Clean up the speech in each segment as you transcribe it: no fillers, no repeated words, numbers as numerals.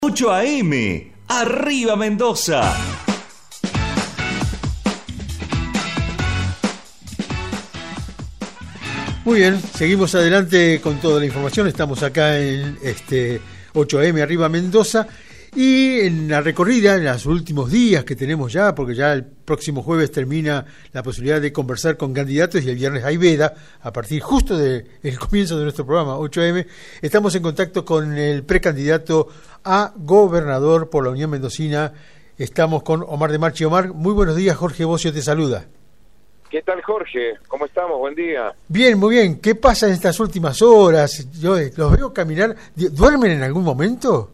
8 AM, arriba Mendoza. Muy bien, seguimos adelante con toda la información. Estamos acá en 8 AM, arriba Mendoza. Y en la recorrida, en los últimos días que tenemos ya, porque ya el próximo jueves termina la posibilidad de conversar con candidatos y el viernes hay veda, a partir justo del comienzo de nuestro programa 8M, estamos en contacto con el precandidato a gobernador por la Unión Mendocina. Estamos con Omar de Marchi. Omar, muy buenos días, Jorge Bocio te saluda. ¿Qué tal, Jorge? ¿Cómo estamos? Buen día. Bien, muy bien. ¿Qué pasa en estas últimas horas? Yo los veo caminar. ¿Duermen en algún momento?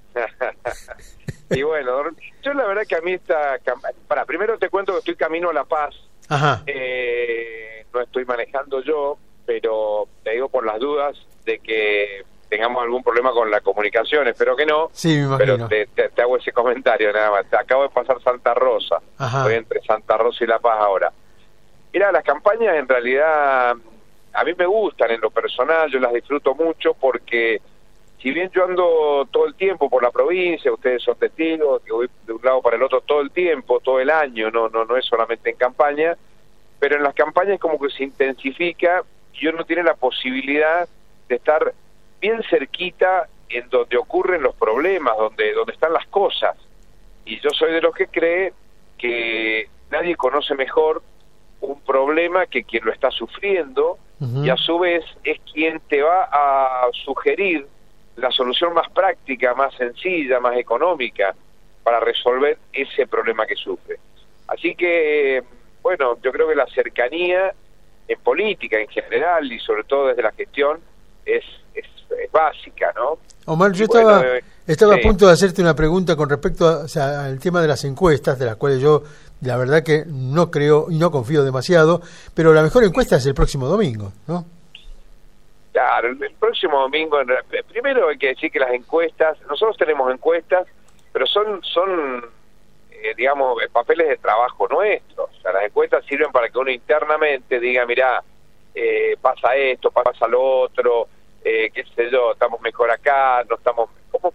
Y bueno, yo la verdad que a mí primero te cuento que estoy camino a La Paz. Ajá. No estoy manejando yo, pero te digo por las dudas de que tengamos algún problema con la comunicación, espero que no. Sí, me imagino. Pero te hago ese comentario nada más. Acabo de pasar Santa Rosa. Ajá. Estoy entre Santa Rosa y La Paz ahora. Mira, las campañas en realidad a mí me gustan en lo personal, yo las disfruto mucho porque si bien yo ando todo el tiempo por la provincia, ustedes son testigos, que voy de un lado para el otro todo el tiempo, todo el año, no es solamente en campaña, pero en las campañas como que se intensifica y uno tiene la posibilidad de estar bien cerquita en donde ocurren los problemas, donde están las cosas. Y yo soy de los que cree que nadie conoce mejor un problema que quien lo está sufriendo, y a su vez es quien te va a sugerir la solución más práctica, más sencilla, más económica para resolver ese problema que sufre. Así que, bueno, yo creo que la cercanía en política en general y sobre todo desde la gestión es básica, ¿no? Omar, yo estaba a punto de hacerte una pregunta con respecto al tema de las encuestas, de las cuales yo la verdad que no creo y no confío demasiado, pero la mejor encuesta es el próximo domingo, ¿no? Claro, el próximo domingo, primero hay que decir que las encuestas, nosotros tenemos encuestas, pero son digamos, papeles de trabajo nuestros. O sea, las encuestas sirven para que uno internamente diga, mirá, pasa esto, pasa lo otro, qué sé yo, estamos mejor acá, no estamos, como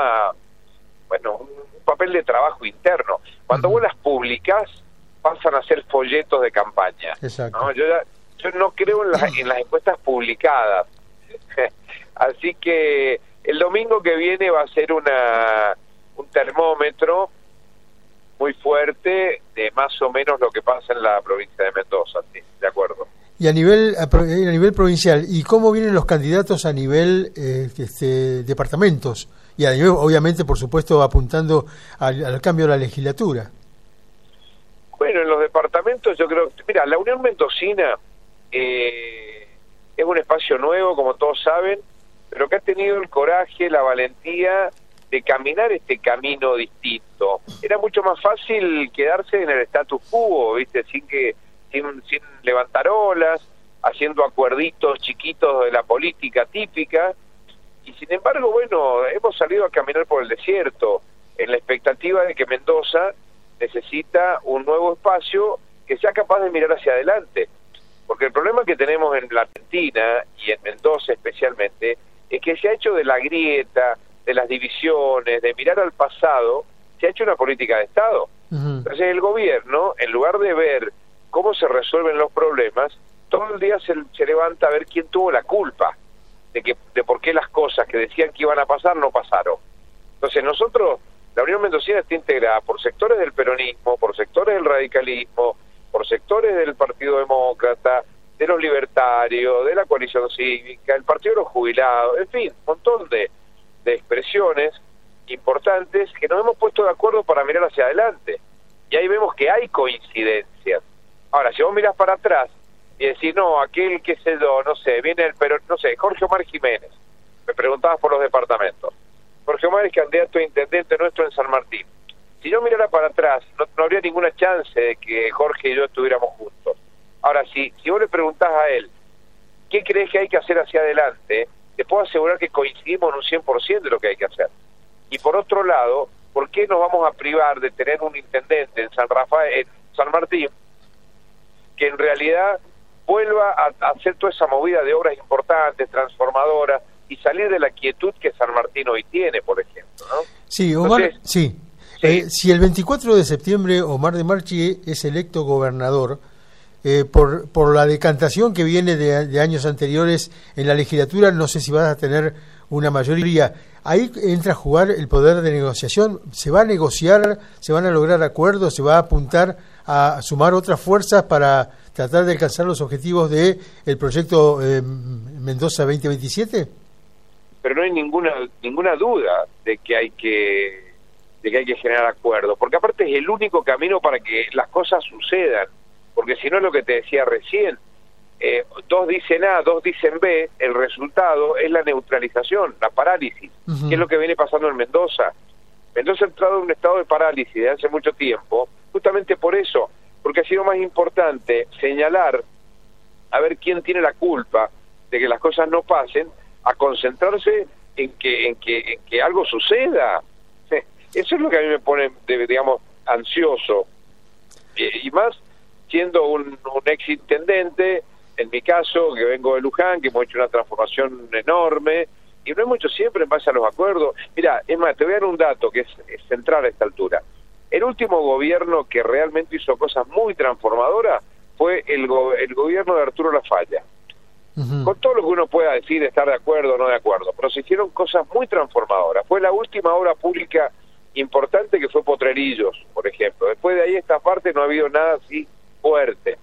un papel de trabajo interno. Cuando vos las publicás, pasan a ser folletos de campaña. Exacto. ¿No? Yo no creo en las encuestas publicadas. Así que el domingo que viene va a ser un termómetro muy fuerte de más o menos lo que pasa en la provincia de Mendoza, sí, de acuerdo. Y a nivel provincial, ¿y cómo vienen los candidatos a nivel departamentos? Y a nivel, obviamente, por supuesto, apuntando al cambio de la legislatura. Bueno, en los departamentos yo creo... Mira, la Unión Mendocina es un espacio nuevo, como todos saben, pero que ha tenido el coraje, la valentía de caminar este camino distinto. Era mucho más fácil quedarse en el status quo, ¿viste? Sin levantar olas, haciendo acuerditos chiquitos de la política típica. Y sin embargo, bueno, hemos salido a caminar por el desierto en la expectativa de que Mendoza necesita un nuevo espacio que sea capaz de mirar hacia adelante. Porque el problema que tenemos en la Argentina y en Mendoza especialmente es que se ha hecho de la grieta, de las divisiones, de mirar al pasado, se ha hecho una política de Estado. Entonces el gobierno, en lugar de ver cómo se resuelven los problemas, todo el día se levanta a ver quién tuvo la culpa de por qué las cosas que decían que iban a pasar no pasaron. Entonces nosotros, la Unión Mendocina está integrada por sectores del peronismo, por sectores del radicalismo, por sectores del Partido Demócrata, de los libertarios, de la coalición cívica, el Partido de los Jubilados, en fin, un montón de expresiones importantes que nos hemos puesto de acuerdo para mirar hacia adelante. Y ahí vemos que hay coincidencias. Ahora, si vos mirás para atrás y decís, no, aquel que se no sé, viene Jorge Omar Jiménez, me preguntabas por los departamentos. Jorge Omar es candidato a intendente nuestro en San Martín. Si yo mirara para atrás, no habría ninguna chance de que Jorge y yo estuviéramos juntos. Ahora, si vos le preguntás a él, ¿qué crees que hay que hacer hacia adelante? Te puedo asegurar que coincidimos en un 100% de lo que hay que hacer. Y por otro lado, ¿por qué nos vamos a privar de tener un intendente en San Martín, que en realidad vuelva a hacer toda esa movida de obras importantes, transformadoras, y salir de la quietud que San Martín hoy tiene, por ejemplo, ¿no? Sí, Omar, Entonces, sí. sí. Si el 24 de septiembre Omar de Marchi es electo gobernador, por la decantación que viene de años anteriores en la legislatura, no sé si vas a tener una mayoría. Ahí entra a jugar el poder de negociación. ¿Se va a negociar? ¿Se van a lograr acuerdos? ¿Se va a apuntar a sumar otras fuerzas para tratar de alcanzar los objetivos de el proyecto Mendoza 2027? Pero no hay ninguna duda de que hay que generar acuerdos, porque aparte es el único camino para que las cosas sucedan, porque si no es lo que te decía recién, dos dicen A, dos dicen B, el resultado es la neutralización, la parálisis, que es lo que viene pasando en Mendoza. Mendoza ha entrado en un estado de parálisis desde hace mucho tiempo, justamente por eso, porque ha sido más importante señalar a ver quién tiene la culpa de que las cosas no pasen, a concentrarse en que algo suceda. Eso es lo que a mí me pone, digamos, ansioso, y más siendo un ex intendente, en mi caso, que vengo de Luján, que hemos hecho una transformación enorme, y no hemos hecho siempre en base a los acuerdos. Mira, es más, te voy a dar un dato que es central a esta altura. El último gobierno que realmente hizo cosas muy transformadoras fue el gobierno de Arturo Lafalla. Con todo lo que uno pueda decir, estar de acuerdo o no de acuerdo, pero se hicieron cosas muy transformadoras. Fue la última obra pública importante que fue Potrerillos, por ejemplo. Después de ahí, esta parte, no ha habido nada así fuerte.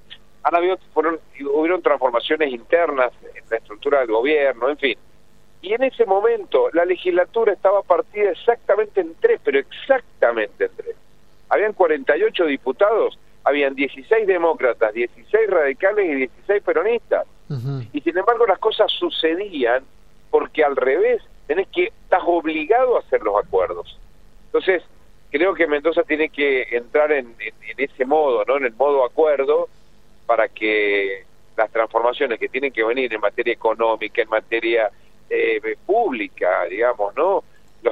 Hubieron transformaciones internas en la estructura del gobierno, en fin. Y en ese momento la legislatura estaba partida exactamente en tres, pero exactamente en tres. Habían 48 diputados, habían 16 demócratas, 16 radicales y 16 peronistas. Y sin embargo las cosas sucedían porque al revés, estás obligado a hacer los acuerdos. Entonces, creo que Mendoza tiene que entrar en ese modo, ¿no? En el modo acuerdo, para que las transformaciones que tienen que venir en materia económica, en materia pública, digamos, ¿no?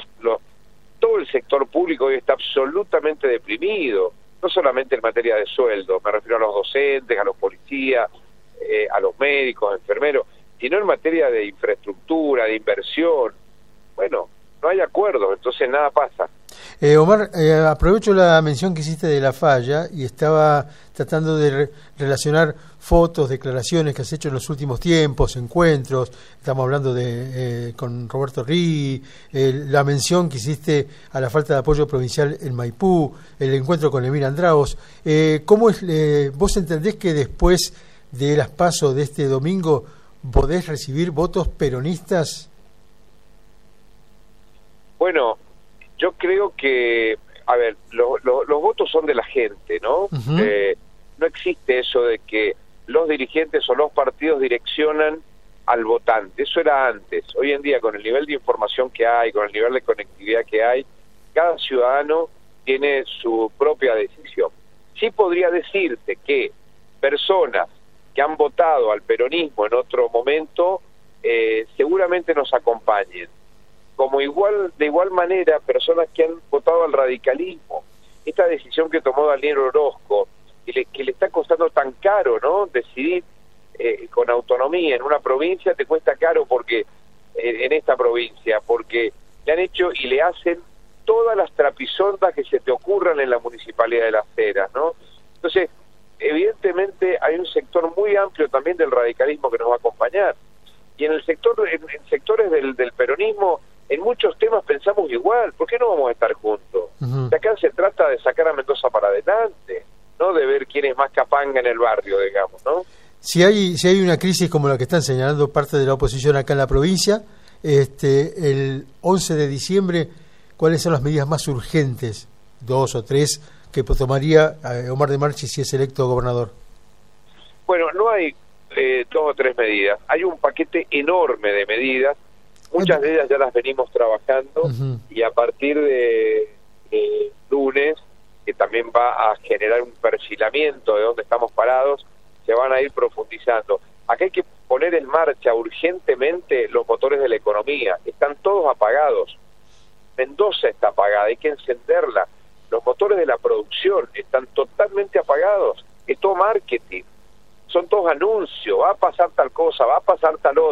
Todo el sector público hoy está absolutamente deprimido, no solamente en materia de sueldo, me refiero a los docentes, a los policías, a los médicos, enfermeros, sino en materia de infraestructura, de inversión. Bueno, no hay acuerdos, entonces nada pasa. Omar, aprovecho la mención que hiciste de la falla y estaba tratando de relacionar fotos, declaraciones que has hecho en los últimos tiempos, encuentros, estamos hablando con Roberto Rí, la mención que hiciste a la falta de apoyo provincial en Maipú, el encuentro con Emir Andraos. ¿Cómo es, vos entendés que después de las PASO de este domingo podés recibir votos peronistas? Bueno, yo creo que, a ver, los votos son de la gente, ¿no? No existe eso de que los dirigentes o los partidos direccionan al votante. Eso era antes. Hoy en día, con el nivel de información que hay, con el nivel de conectividad que hay, cada ciudadano tiene su propia decisión. Sí podría decirse que personas que han votado al peronismo en otro momento seguramente nos acompañen. Como de igual manera, personas que han votado al radicalismo. Esta decisión que tomó Daniel Orozco, que le está costando tan caro, ¿no? Decidir con autonomía en una provincia te cuesta caro porque en esta provincia, porque le han hecho y le hacen todas las trapisondas que se te ocurran en la Municipalidad de Las Heras, ¿no? Entonces, evidentemente hay un sector muy amplio también del radicalismo que nos va a acompañar. Y en sectores del peronismo, en muchos temas pensamos igual. ¿Por qué no vamos a estar juntos? Y acá se trata de sacar a Mendoza para adelante, no de ver quién es más capanga en el barrio, digamos, ¿no? Si hay una crisis como la que están señalando parte de la oposición acá en la provincia, el 11 de diciembre, ¿cuáles son las medidas más urgentes, 2 o 3, que tomaría Omar de Marchi si es electo gobernador? Bueno, no hay 2 o 3 medidas. Hay un paquete enorme de medidas. Muchas de ellas ya las venimos trabajando y a partir de lunes, que también va a generar un perfilamiento de dónde estamos parados, se van a ir profundizando. Acá hay que poner en marcha urgentemente los motores de la economía. Están todos apagados. Mendoza está apagada, hay que encenderla. Los motores de la producción están totalmente apagados. Es todo marketing. Son todos anuncios. Va a pasar tal cosa, va a pasar tal otra.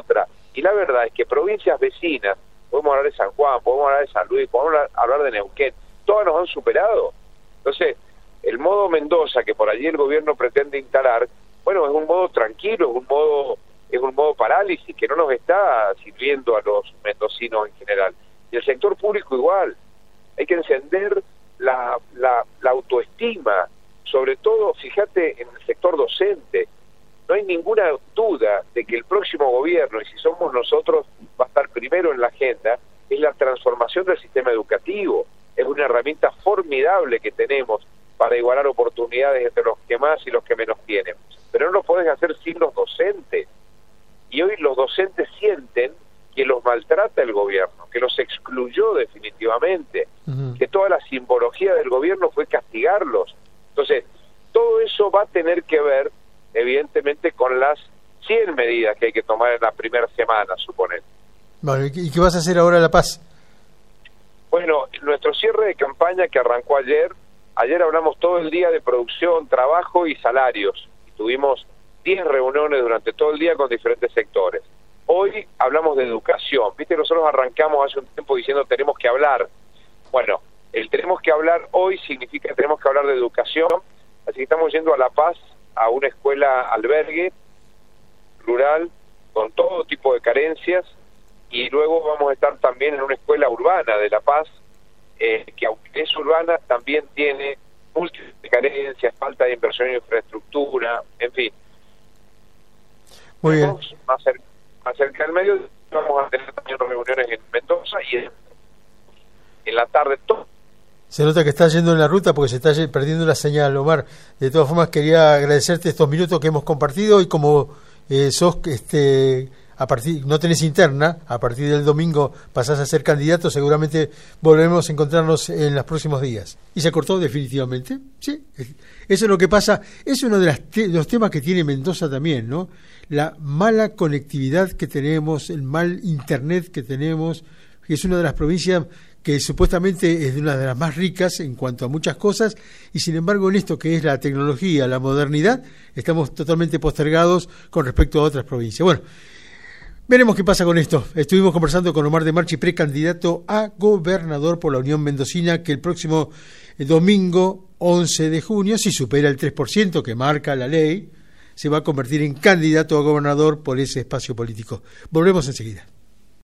Y la verdad es que provincias vecinas, podemos hablar de San Juan, podemos hablar de San Luis, podemos hablar de Neuquén, todas nos han superado. Entonces, el modo Mendoza que por allí el gobierno pretende instalar, bueno, es un modo tranquilo, es un modo parálisis que no nos está sirviendo a los mendocinos en general. Y el sector público igual. Hay que encender la autoestima, sobre todo, fíjate, en el sector docente. No hay ninguna duda de que el próximo gobierno, y si somos nosotros, va a estar primero en la agenda, es la transformación del sistema educativo. Es una herramienta formidable que tenemos para igualar oportunidades entre los que más y los que menos tienen. Pero no lo pueden hacer sin los docentes. Y hoy los docentes sienten que los maltrata el gobierno, que los excluyó definitivamente, que toda la simbología del gobierno fue castigarlos. Entonces, todo eso va a tener que ver, evidentemente, con las 100 medidas que hay que tomar en la primera semana, suponete. Bueno, ¿y qué vas a hacer ahora en La Paz? Bueno, nuestro cierre de campaña que arrancó ayer hablamos todo el día de producción, trabajo y salarios. Y tuvimos 10 reuniones durante todo el día con diferentes sectores. Hoy hablamos de educación. Viste, nosotros arrancamos hace un tiempo diciendo tenemos que hablar. Bueno, el tenemos que hablar hoy significa tenemos que hablar de educación. Así que estamos yendo a La Paz, a una escuela albergue rural con todo tipo de carencias, y luego vamos a estar también en una escuela urbana de La Paz, que aunque es urbana también tiene múltiples carencias, falta de inversión en infraestructura, en fin. Muy bien. Más cerca del medio vamos a tener también reuniones en Mendoza y en la tarde todo. Se nota que estás yendo en la ruta porque se está perdiendo la señal, Omar. De todas formas, quería agradecerte estos minutos que hemos compartido, y como sos no tenés interna, a partir del domingo pasás a ser candidato, seguramente volveremos a encontrarnos en los próximos días. ¿Y se cortó definitivamente? Sí, eso es lo que pasa, es uno de los temas que tiene Mendoza también, ¿no? La mala conectividad que tenemos, el mal internet que tenemos, que es una de las provincias que supuestamente es una de las más ricas en cuanto a muchas cosas, y sin embargo en esto que es la tecnología, la modernidad, estamos totalmente postergados con respecto a otras provincias. Bueno, veremos qué pasa con esto. Estuvimos conversando con Omar de Marchi, precandidato a gobernador por la Unión Mendocina, que el próximo domingo 11 de junio, si supera el 3% que marca la ley, se va a convertir en candidato a gobernador por ese espacio político. Volvemos enseguida.